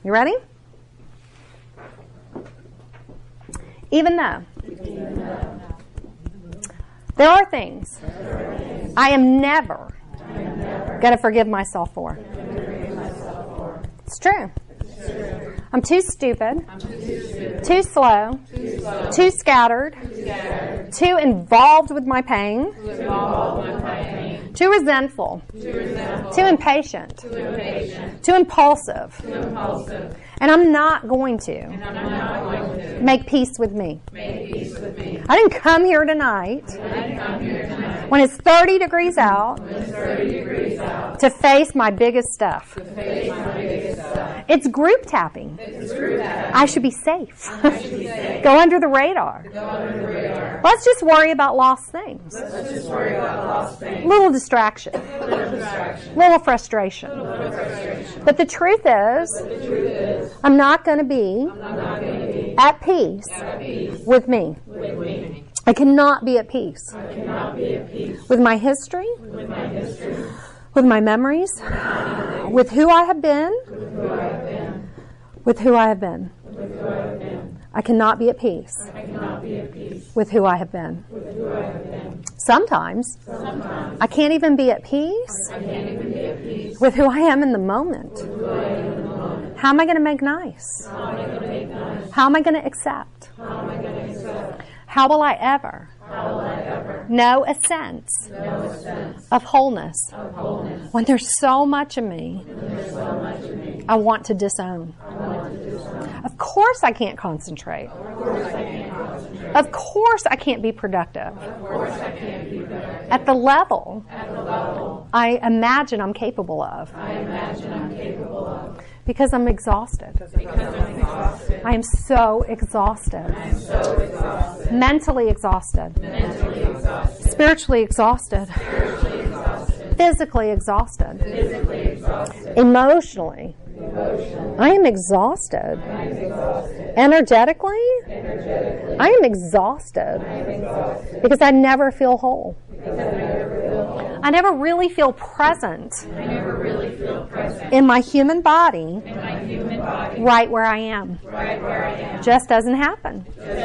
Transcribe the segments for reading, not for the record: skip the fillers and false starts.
You ready? Even though there are things I am never going to forgive myself for. It's true. I'm too stupid, too slow, too scattered, too involved with my pain, too resentful, too impatient, too impulsive. And I'm not going to make peace with me. I didn't come here tonight when it's 30 degrees out to face my biggest stuff. It's group tapping. I should be safe. Go under the radar. Let's just worry about lost things. Little distraction. Little frustration. But the truth is, I'm not going to be at peace with me. I cannot be at peace with my history, with my memories, with who I have been, with who I have been. I cannot be at peace with who I have been. Sometimes I can't even be at peace with who I am in the moment. How am I going to make nice? How am I going to accept? How will I ever know a sense of wholeness when there's so much of me I want to disown? Of course I can't concentrate. Of course I can't be productive at the level I imagine I'm capable of. Because I'm exhausted. I am so exhausted. Mentally exhausted. Spiritually exhausted. Physically exhausted. Emotionally. I am exhausted. Energetically, I am exhausted. Because I never feel whole. I never really feel present in my human body right where I am. Just doesn't happen.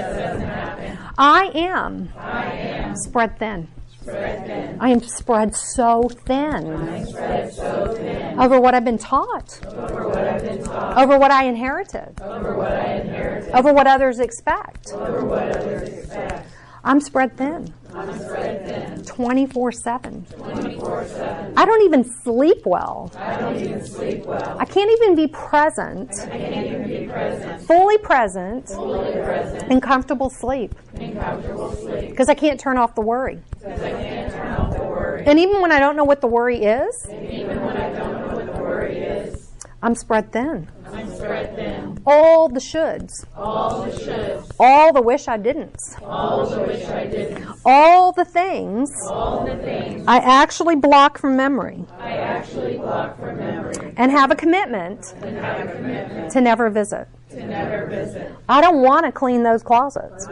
I am spread thin. I am spread so thin over what I've been taught, over what I inherited, over what others expect. I'm spread thin. 24/7. I don't even sleep well. I can't even be present, fully present, in comfortable sleep. Because I can't turn off the worry. And even when I don't know what the worry is, I'm spread thin. All the shoulds. All the wish I didn't. All the things I actually block from memory. And have a commitment to never visit. I don't want to clean those closets.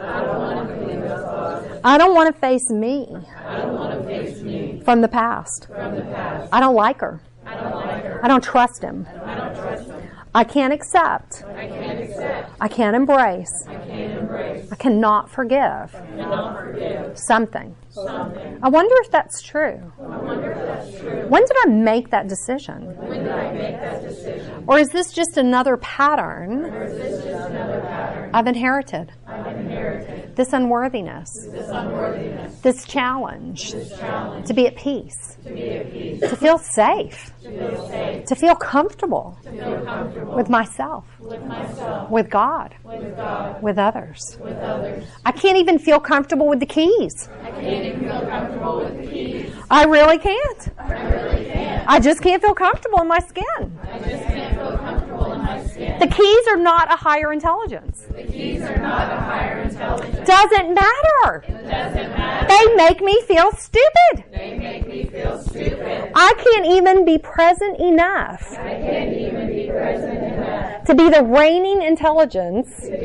I don't want to face me from the past. I don't like her. I don't trust him. I can't accept. I can't embrace. I cannot forgive something. I wonder if that's true. When did I make that decision? Or is this just another pattern I've inherited? This unworthiness. This challenge to be at peace. To feel safe. To feel comfortable with myself. With God. With others. I can't even feel comfortable with the keys. I really can't. I just can't feel comfortable in my skin. The keys are not a higher intelligence. Doesn't matter. They make me feel stupid. I can't even be present enough to be the reigning intelligence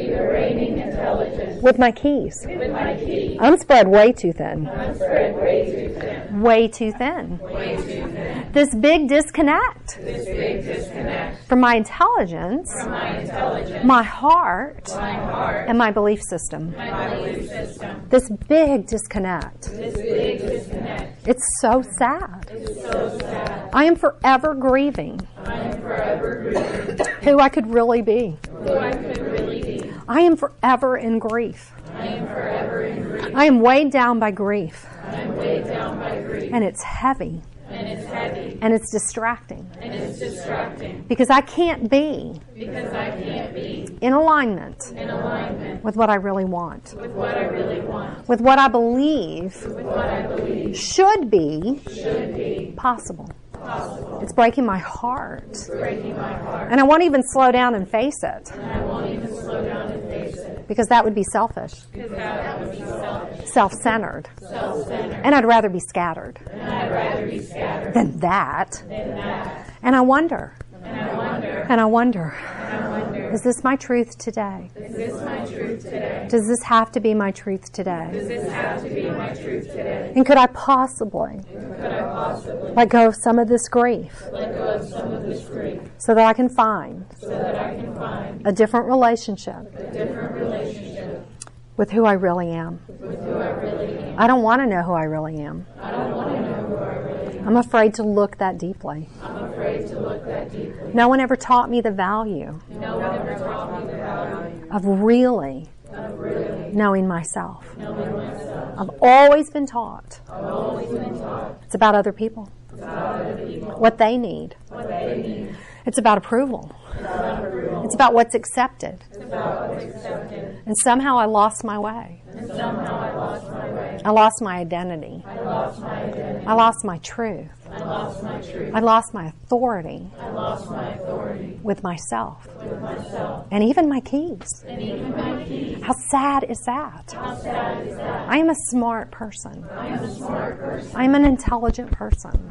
with my keys. I'm spread way too thin. Way too thin. This big disconnect from my intelligence, my heart, and my belief system. This big disconnect. It's so sad. I am forever grieving who I could really be. I am forever in grief. I am weighed down by grief. And it's heavy. And it's distracting. Because I can't be in alignment with what I really want. With what I believe should be possible. It's breaking my heart. And I won't even slow down and face it. Because that would be selfish. Self-centered. And I'd rather be scattered than that. And I wonder, is this my truth today? Does this have to be my truth today? And could I possibly let go of some of this grief so that I can find a different relationship with who I really am? I don't want to know who I really am. I'm afraid to look that deeply. No one ever taught me the value of really knowing myself. I've always been taught it's about other people, what they need. It's about approval. It's about what's accepted. And somehow I lost my way. I lost my identity. I lost my truth. I lost my authority with myself. And even my keys. How sad is that? I am a smart person. I am an intelligent person.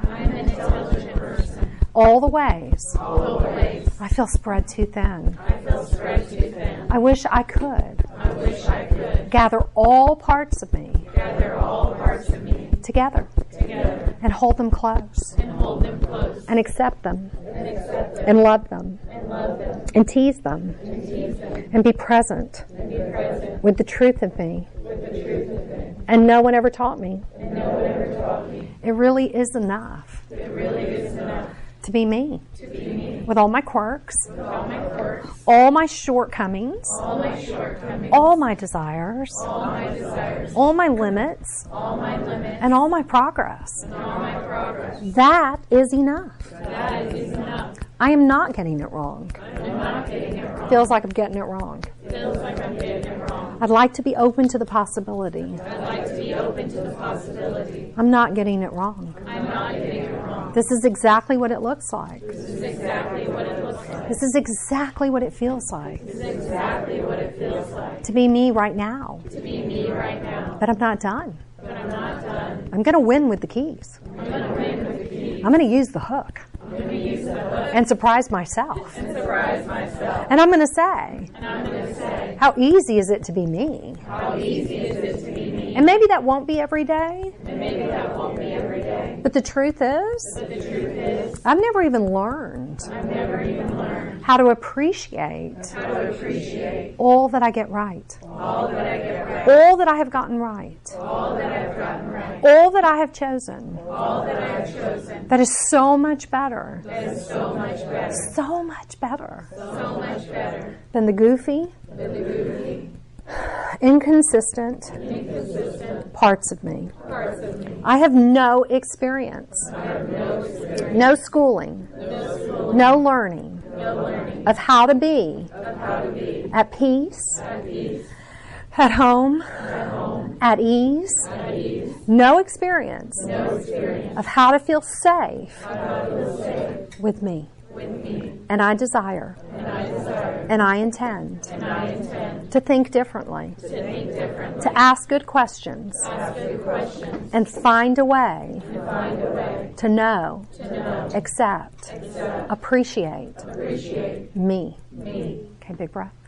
All the ways I feel spread too thin. I wish I could gather all parts of me together and hold them close and accept them and love them and tease them and be present with the truth of me. And no one ever taught me. It really is enough to be me, with all my quirks, all my shortcomings, all my desires, all my limits, and all my progress. That is enough. I am not getting it wrong. Feels like I'm getting it wrong. I'd like to be open to the possibility. I'm not getting it wrong. This is exactly what it looks like. This is exactly what it feels like. To be me right now. But I'm not done. I'm going to win with the keys. I'm going to use the hook. And surprise myself. And I'm going to say, how easy is it to be me? And maybe that won't be every day. But the truth is, I've never even learned how to appreciate all that I get right. All that I have gotten right. All that I have chosen. That is so much better. So much better than the goofy, inconsistent parts of me. I have no experience, no schooling, no learning of how to be at peace, at home, at ease, no experience of how to feel safe with me. And I desire, and I intend to think differently, to ask good questions, and find a way to know, accept, appreciate me. Okay, big breath.